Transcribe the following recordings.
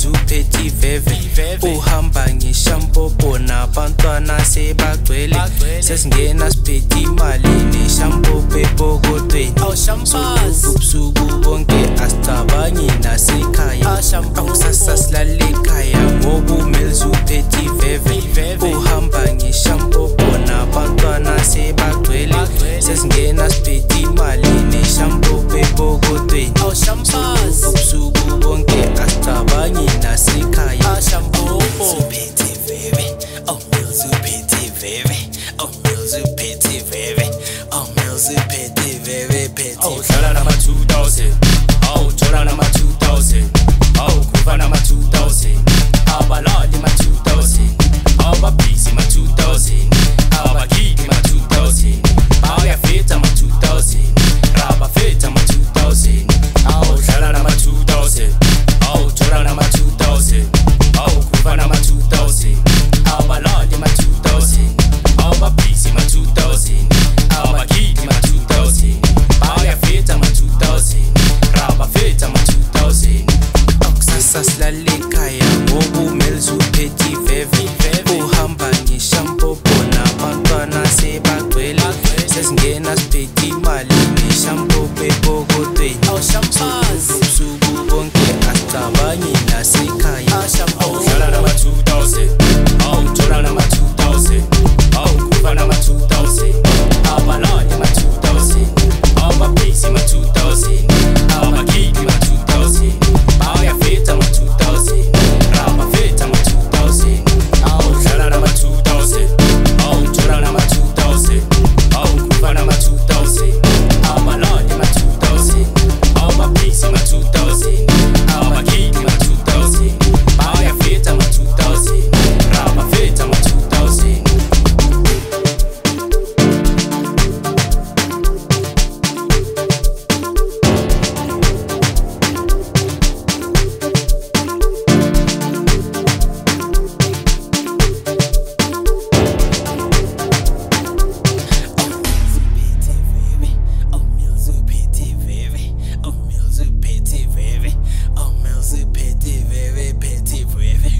uphethe iveve uhamba ngeshampo bona abantwana sebagcwele sesingena siphethe imali neshampo bebokotweni ubusuku bonke asicabangi nasekhaya akusasa silale ekhaya ngoba uMelz uphethe iveve uhamba ngeshampo bona abantwana sebagcwele sesingena siphethe imali neshampo bebokotweni ubusuku bonke asicabangi nasekhaya uphethe iveve uMelz uphethe iveve uMelz uphethe iveve uMelz uphethe iveve phethe awudlala nama 2000 awuthola nama 2000 awukhupha nama 2000 abalali ma 2000 ababhizi ma 2000 abakiki ma 2000 bayafetha ma 2000 raba fetha ma 2000 awudlala nama 2000 awuthola nama 2000 awukhupha nama 2000 abalali ma 2000 ababhizi ma 2000 abakiki ma 2000 bayafetha ma 2000 raba fetha ma 2000 akusasa silale ekhaya ngoba uMelz uphethe iveve uhamba ngeshampo bona abantwana sebagcwele sesingena siphethe imali neshampo bebokotweni ubusuku bonke asicabangi nasekhaya awudlala nama 2000 awuthola nama 2000 awukhupha nama 2000 abalali ma 2000 ababhizi ma 2000 abakiki ma 2000 bayafetha ma 2000 raba fetha ma 2000 awudlala nama 2000 awuthola nama 2000 awukhupha nama 2000 abalali ma 2000 ababhizi ma 2000 abakiki ma 2000 bayafetha ma 2000 raba fetha ma 2000 uMelz uphethe iveve uMelz uphethe iveve uMelz uphethe iveve phethe iveve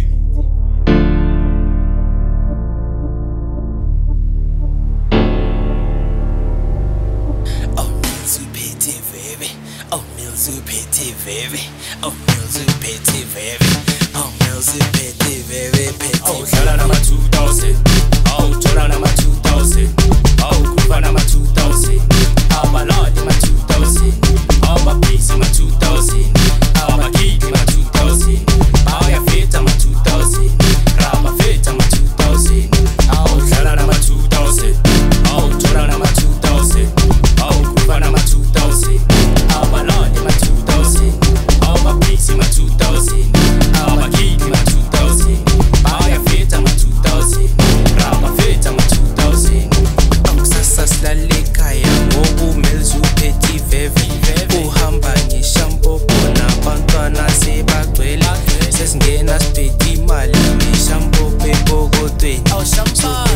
uMelz uphethe iveve uMelz uphethe iveve uMelz uphethe iveve uMelz uphethe iveve phethe awudlala nama 2000 awuthola nama 2000 awukhupha nama 2000 abalali ma 2000 ababhizi ma 2000 abakiki ma 2000 bayafetha ma 2000 raba fetha ma 2000 awudlala nama 2000 awuthola nama 2000 awukhupha nama 2000 abalali ma 2000 ababhizi ma 2000 abakiki ma 2000 bayafetha ma 2000 raba fetha ma 2000 akusasa silale ekhaya ngoba uMelz uphethe iveve uhamba ngeshampo bona abantwana sebagcwele sesingena siphethe imali neshampo bebokotweni